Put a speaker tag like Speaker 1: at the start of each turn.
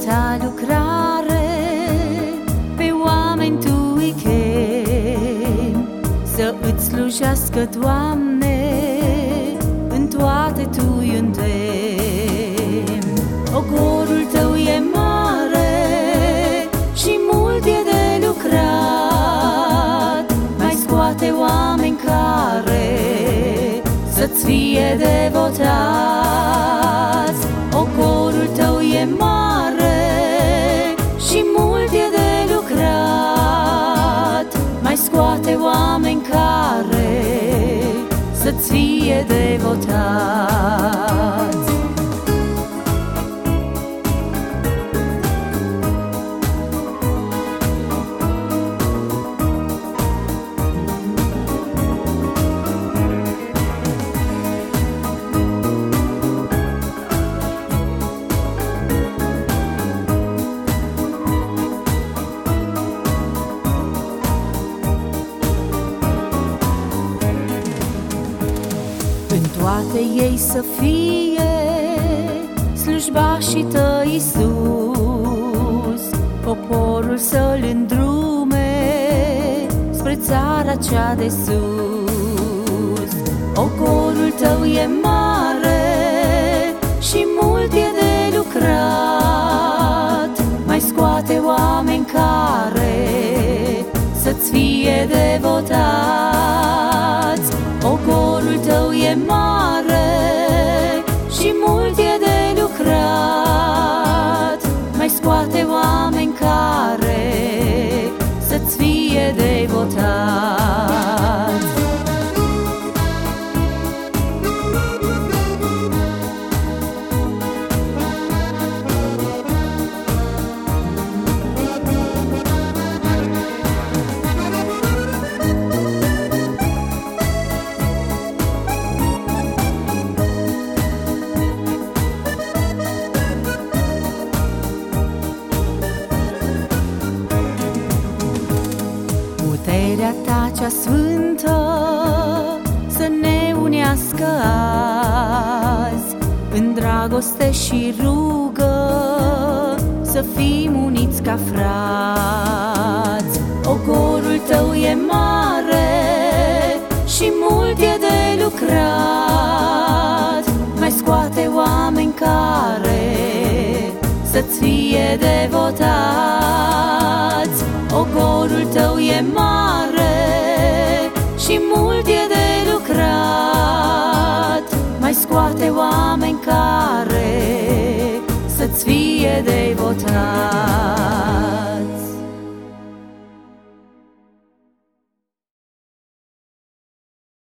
Speaker 1: ta lucrare, pe oameni Tu îi chem, să îți slujească, Doamne, în toate Tu îi îndemn. Ogorul Tău e mare și mult e de lucrat, mai scoate oameni care să-ți fie devotați. Ogorul Tău e mare și mult e de lucrat, mai scoate oameni care să-ți fie devotați. În toate ei să fie slujbașii Tăi, Iisus, poporul să-L îndrume spre țara cea de sus. Ogorul Tău e mare și mult e de lucrat, mai scoate oameni care să-ți fie devotați. Ogorul Tău e mare și mult e de lucrat, mai scoate oameni care să-ți fie devotați. Puterea Ta cea sfântă să ne unească azi în dragoste și rugă, să fim uniți ca frați. Ogorul Tău e mare și mult e de lucrat, mai scoate oameni care să-ți fie devotați. Ogorul Tău e mare și mult e de lucrat, mai scoate oameni care să-ți fie devotați.